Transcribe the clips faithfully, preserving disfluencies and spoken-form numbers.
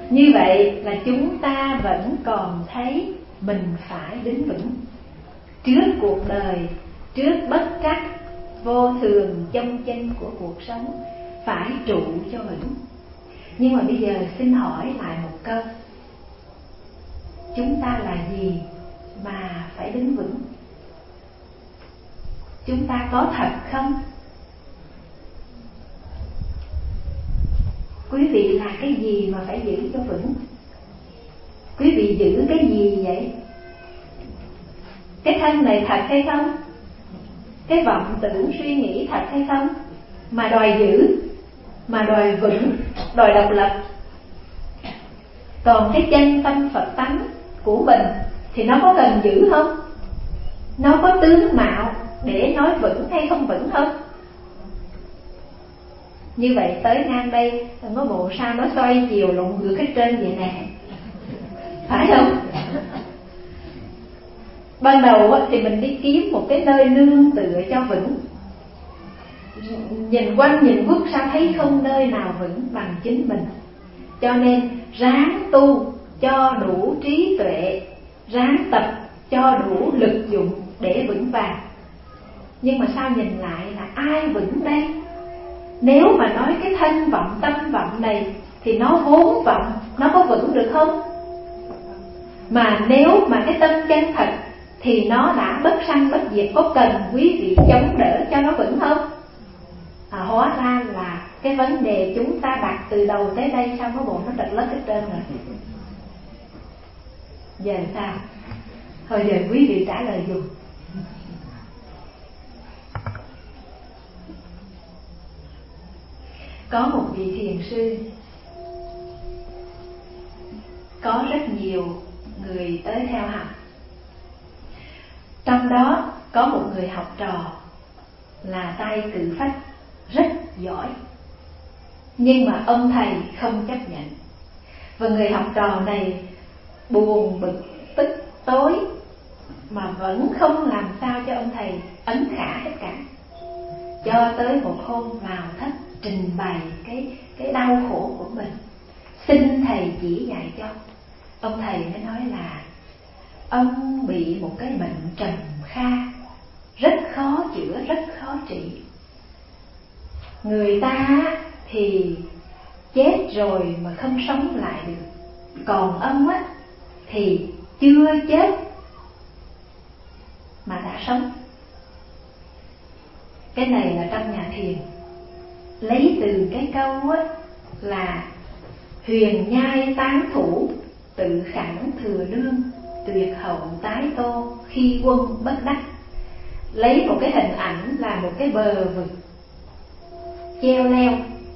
Như vậy là chúng ta vẫn còn thấy mình phải đứng vững trước cuộc đời, trước bất trắc vô thường chông chênh của cuộc sống, phải trụ cho vững. Nhưng mà bây giờ xin hỏi lại một câu, chúng ta là gì mà phải đứng vững? Chúng ta có thật không? Quý vị là cái gì mà phải giữ cho vững? Quý vị giữ cái gì vậy? Cái thân này thật hay không? Cái vọng tưởng suy nghĩ thật hay không? Mà đòi giữ, mà đòi vững, đòi độc lập. Còn cái chân tâm Phật tánh của mình thì nó có cần giữ không? Nó có tướng mạo để nói vững hay không vững không? Như vậy tới ngang đây, có bộ sao nó xoay chiều lộn ngược hết trơn vậy nè, phải không? Ban đầu thì mình đi kiếm một cái nơi nương tựa cho vững. Nhìn quanh nhìn quất sao thấy không nơi nào vững bằng chính mình. Cho nên ráng tu cho đủ trí tuệ, ráng tập cho đủ lực dụng để vững vàng. Nhưng mà sao nhìn lại là ai vững đây? Nếu mà nói cái thân vọng tâm vọng này thì nó vốn vọng, nó có vững được không? Mà nếu mà cái tâm chân thật thì nó đã bất sanh bất diệt, có cần quý vị chống đỡ cho nó vững không? À, hóa ra là cái vấn đề chúng ta đặt từ đầu tới đây sao có bộ nó trật lất hết trơn rồi. Giờ sao? Thôi giờ quý vị trả lời dùm. Có một vị thiền sư, có rất nhiều người tới theo học. Trong đó có một người học trò là tay cự phách rất giỏi, nhưng mà ông thầy không chấp nhận. Và người học trò này buồn bực tức tối mà vẫn không làm sao cho ông thầy ấn khả hết cả. Cho tới một hôm vào thất trình bày cái, cái đau khổ của mình, xin thầy chỉ dạy cho. Ông thầy mới nói là ông bị một cái bệnh trầm kha, rất khó chữa, rất khó trị. Người ta thì chết rồi mà không sống lại được, còn ông á thì chưa chết mà đã sống. Cái này là trong nhà thiền lấy từ cái câu á là huyền nhai tán thủ, tự khẳng thừa đương, tuyệt hậu tái tô, khi quân bất đắc. Lấy một cái hình ảnh là một cái bờ vực treo leo,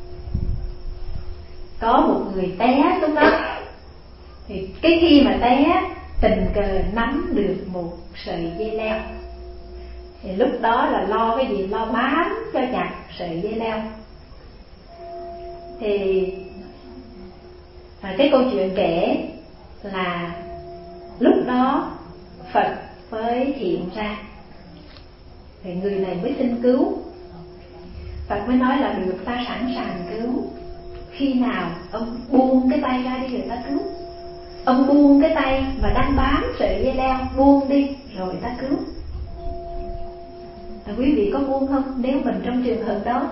có một người té xuống đó, thì cái khi mà té tình cờ nắm được một sợi dây leo, thì lúc đó là lo cái gì? Lo bám cho chặt sợi dây leo. Thì à, cái câu chuyện kể là lúc đó Phật mới hiện ra, thì người này mới xin cứu. Phật mới nói là được, ta sẵn sàng cứu. Khi nào ông buông cái tay ra đi rồi ta cứu. Ông buông cái tay mà đang bám sợi dây leo, buông đi rồi ta cứu. À, quý vị có buông không nếu mình trong trường hợp đó?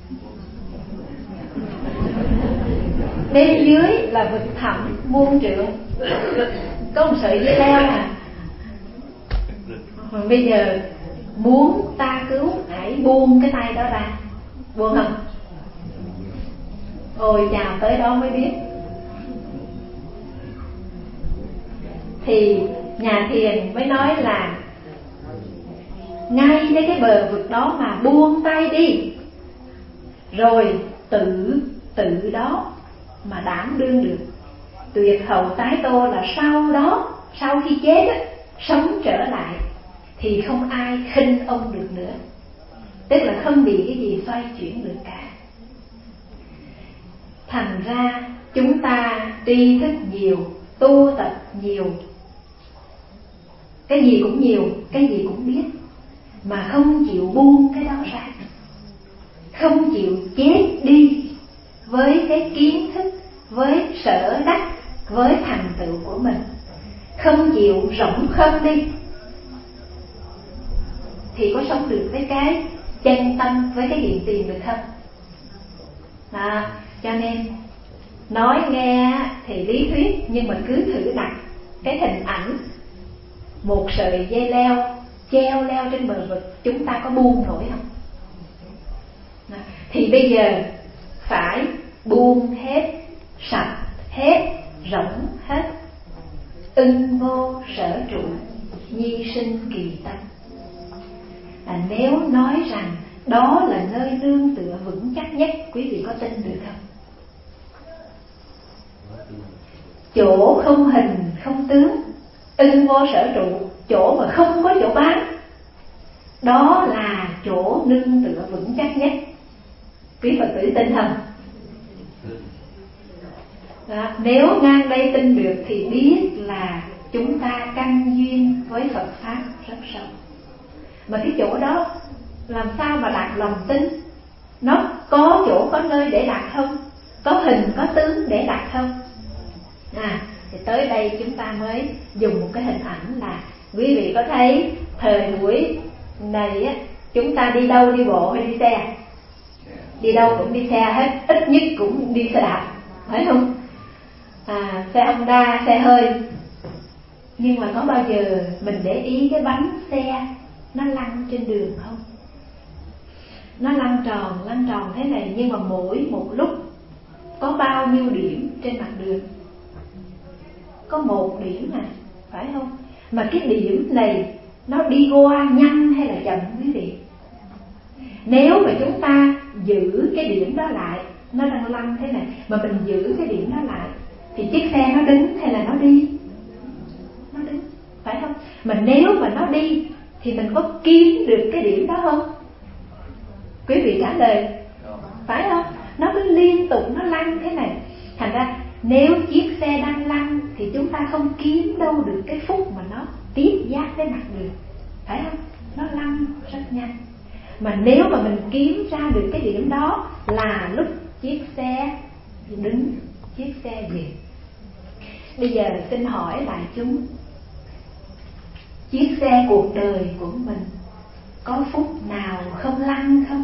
Bên dưới là vực thẳm muôn trượng, có một sợi dây leo à. Rồi bây giờ muốn ta cứu, hãy buông cái tay đó ra. Buông không? Ôi chào, tới đó mới biết. Thì nhà thiền mới nói là ngay đến cái bờ vực đó mà buông tay đi, rồi tự tự đó mà đảm đương được. Tuyệt hậu tái tô là sau đó, sau khi chết á, sống trở lại thì không ai khinh ông được nữa. Tức là không bị cái gì xoay chuyển được cả. Thành ra chúng ta tri thức nhiều, tu tập nhiều, cái gì cũng nhiều, cái gì cũng biết, mà không chịu buông cái đó ra, không chịu chết đi với cái kiến thức, với sở đắc, với thành tựu của mình, không chịu rỗng không đi, thì có sống được với cái chân tâm, với cái hiện tiền được không? Đó, cho nên nói nghe thì lý thuyết, nhưng mà cứ thử đặt cái hình ảnh một sợi dây leo treo leo trên bờ vực, chúng ta có buông nổi không? Đó, thì bây giờ phải buông hết, sạch hết, rỗng hết, ưng vô sở trụ, nhi sinh kỳ tâm. À, nếu nói rằng đó là nơi nương tựa vững chắc nhất, quý vị có tin được không? Chỗ không hình không tướng, ưng vô sở trụ, chỗ mà không có chỗ bám, đó là chỗ nương tựa vững chắc nhất. Quý Phật tử tin không? Đó, nếu ngang đây tin được thì biết là chúng ta căn duyên với Phật Pháp rất sâu. Mà cái chỗ đó làm sao mà đặt lòng tin? Nó có chỗ, có nơi để đặt không? Có hình, có tướng để đặt không? À, thì tới đây chúng ta mới dùng một cái hình ảnh là quý vị có thấy thời buổi này á, chúng ta đi đâu, đi bộ hay đi xe? Đi đâu cũng đi xe hết, ít nhất cũng đi xe đạp, phải không? À, xe Honda, xe hơi. Nhưng mà có bao giờ mình để ý cái bánh xe nó lăn trên đường không? Nó lăn tròn, lăn tròn thế này, nhưng mà mỗi một lúc có bao nhiêu điểm trên mặt đường? Có một điểm à, phải không? Mà cái điểm này nó đi qua nhanh hay là chậm quý vị? Nếu mà chúng ta giữ cái điểm đó lại, nó đang lăn thế này, mà mình giữ cái điểm đó lại, thì chiếc xe nó đứng hay là nó đi? Nó đứng, phải không? Mà nếu mà nó đi thì mình có kiếm được cái điểm đó không? Quý vị trả lời, phải không? Nó cứ liên tục nó lăn thế này. Thành ra nếu chiếc xe đang lăn thì chúng ta không kiếm đâu được cái phút mà nó tiếp giáp với mặt đường, phải không? Nó lăn rất nhanh. Mà nếu mà mình kiếm ra được cái điểm đó là lúc chiếc xe đứng, chiếc xe dừng. Bây giờ xin hỏi đại chúng, chiếc xe cuộc đời của mình có phút nào không lăn không?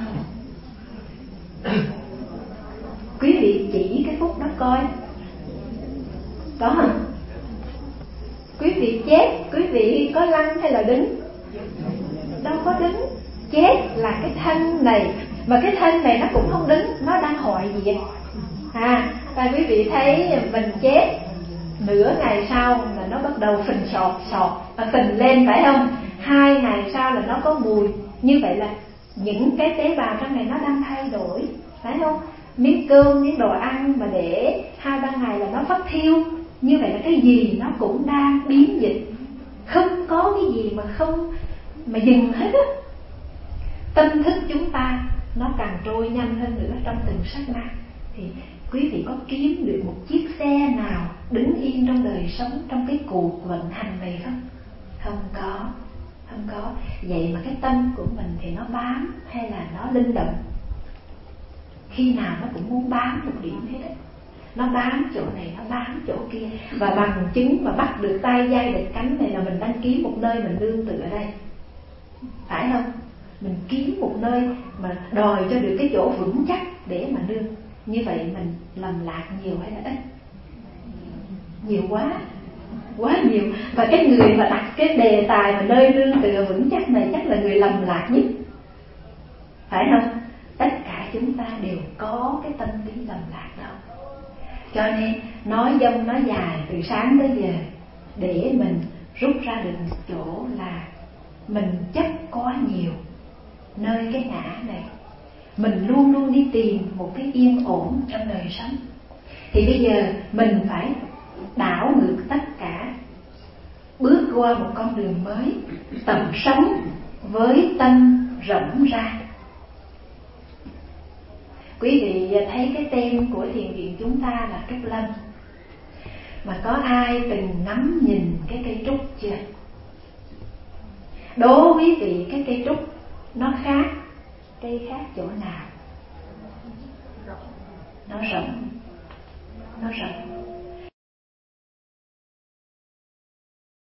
Quý vị chỉ cái phút đó coi, có không? Quý vị chết, quý vị có lăn hay là đứng? Đâu có đứng. Chết là cái thân này, mà cái thân này nó cũng không đứng, nó đang hoại diệt. À, và quý vị thấy mình chết, nửa ngày sau là nó bắt đầu phình sọt sọt, à, phình lên, phải không? Hai ngày sau là nó có mùi. Như vậy là những cái tế bào trong này nó đang thay đổi, phải không? Miếng cơm, miếng đồ ăn mà để hai ba ngày là nó phát thiêu. Như vậy là cái gì nó cũng đang biến dịch, không có cái gì mà không mà dừng hết á. Tâm thức chúng ta nó càng trôi nhanh hơn nữa trong từng sát na. Thì quý vị có kiếm được một chiếc xe nào đứng yên trong đời sống, trong cái cuộc vận hành này không? Không có, không có. Vậy mà cái tâm của mình thì nó bám hay là nó linh động? Khi nào nó cũng muốn bám một điểm hết á. Nó bám chỗ này, nó bám chỗ kia. Và bằng chứng mà bắt được tay dây được cánh này là mình đăng ký một nơi mình nương tựa ở đây, phải không? Mình kiếm một nơi mà đòi cho được cái chỗ vững chắc để mà nương. Như vậy mình lầm lạc nhiều hay là ít? Nhiều quá, quá nhiều. Và cái người mà đặt cái đề tài mà nơi nương tựa vững chắc này chắc là người lầm lạc nhất, phải không? Tất cả chúng ta đều có cái tâm lý lầm lạc đâu. Cho nên nói dông nói dài từ sáng tới giờ để mình rút ra được một chỗ là mình chấp quá nhiều nơi cái ngã này. Mình luôn luôn đi tìm một cái yên ổn trong đời sống. Thì bây giờ mình phải đảo ngược tất cả, bước qua một con đường mới, tập sống với tâm rộng ra. Quý vị thấy cái tên của thiền viện chúng ta là Trúc Lâm. Mà có ai từng ngắm nhìn cái cây trúc chưa? Đố quý vị cái cây trúc nó khác cây khác chỗ nào? Nó rộng. nó rộng.